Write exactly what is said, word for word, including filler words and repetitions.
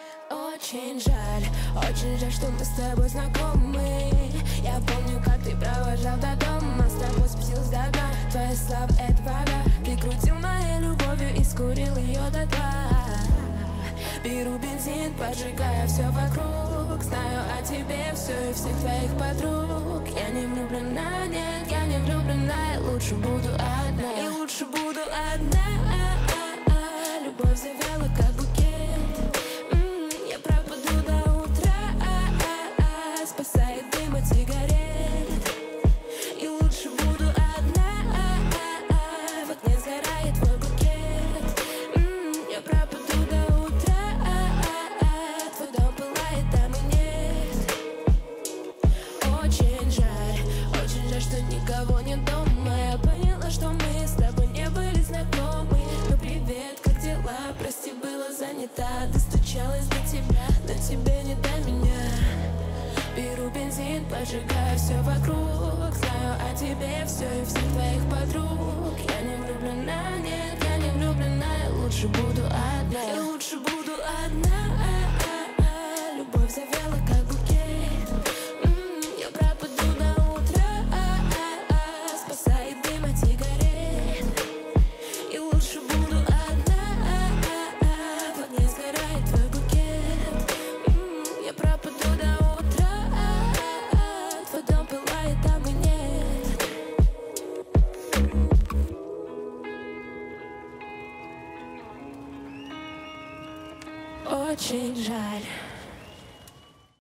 Очень жаль, очень жаль, что мы с тобой знакомы. Я помню, как ты провожал до дома, с тобой спустился до дна. Твоя слава — это вода. Прикрутил моей любовью и скурил ее до дна. Беру бензин, поджигая все вокруг. Знаю о тебе все и всех твоих подруг. Я не влюблена, нет, я не влюблена. Я лучше буду одна, я лучше буду одна. Любовь завяла, как букет. Я пропаду до утра, спасает дым от сигарет. И лучше буду одна, в окне сгорает твой букет. Я пропаду до утра, твой дом пылает, там и нет. Очень жаль, очень жаль, что никого нет дома. Я поняла, что мы с тобой не были знакомы. Ну привет, как дела? Прости, была занята. Достучалась до тебя, но тебе не до меня. Беру бензин, поджигаю все вокруг. Знаю о тебе все и всех твоих подруг. Я не влюблена, нет, я не влюблена. Я лучше буду одна, я лучше буду одна. Любовь завяла, как букет. Я пропаду до утра, спасает дым от сигарет. И лучше буду одна, в огне сгорает твой букет. Я пропаду до утра, твой дом пылает, там и нет. Очень жаль.